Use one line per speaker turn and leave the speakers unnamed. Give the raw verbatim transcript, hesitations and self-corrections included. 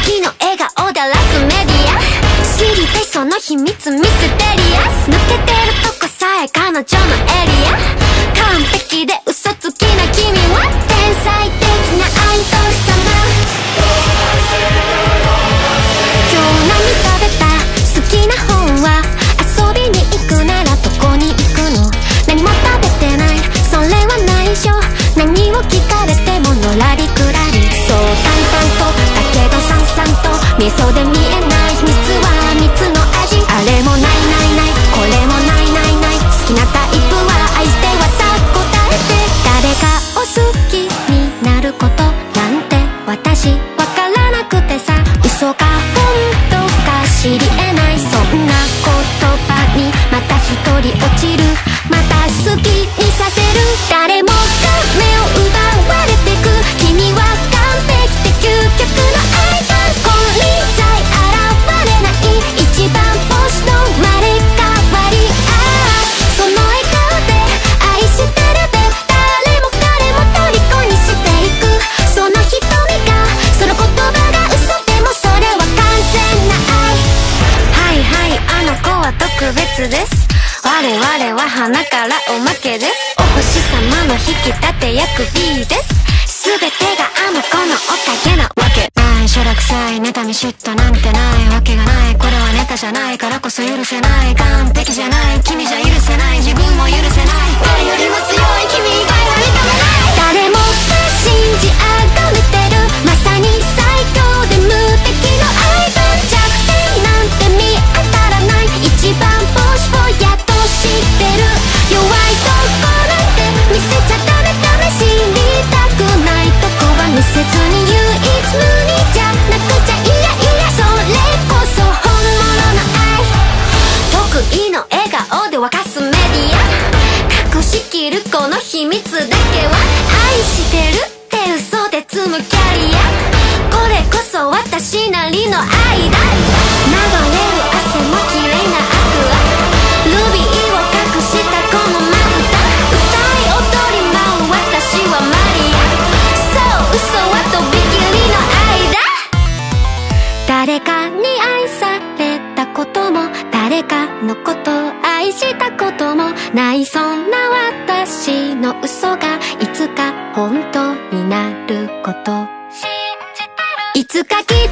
時の笑顔でラスメディア知りたいその秘密ミステリアス抜けてるとこさえ彼女のエリア完璧で嘘つきな君は天才的なアイドル様今日何食べた好きな本は遊びに行くならどこに行くの何も食べてないそれは内緒何を聞かれてものらりくらりそう淡々とだけどさんさんと味噌で見えない秘密は蜜の味あれもないないないこれもないないない好きなタイプは相手はさ答えて誰かを好きになることなんて私わからなくてさ嘘か本当か知り得ないそんな言葉にまた一人落ちるまた好きにさせる誰もが目を奪われてく君は完璧で究極のアイドル金輪際現れない一番星の生まれ変わりああその笑顔で愛してるで誰も彼も虜にしていくその瞳がその言葉が嘘でもそれは完全な愛はいはいあの子は特別です我々は花からおまけですお星様の引き立て役 B です全てがあの子のおかげなわけないしょらくさい妬み嫉妬なんてないわけがないこれはネタじゃないからこそ許せない完璧じゃない君じゃ許せない自分も許せない誰よりも強い君以外は認めない誰もが信じあがめてるまさに最強で無敵のアイドル弱点なんて見当たらない一番星をやっと知ってる弱いとこなんて見せちゃダメダメ知りたくないとこは見せずに唯一無二じゃなくちゃいやいやそれこそ本物の愛得意の笑顔で沸かすメディア隠しきるこの秘密だけは愛してるって嘘で積むキャリアこれこそ私なりの愛だ流れる汗も綺麗なアクアルビーを隠したこのまぶた歌い踊り舞う私はマリアそう嘘はとびきりの愛だ誰かに愛されたことも誰かのことを愛したこともないそんな私の嘘がいつか本当になることいつかきっ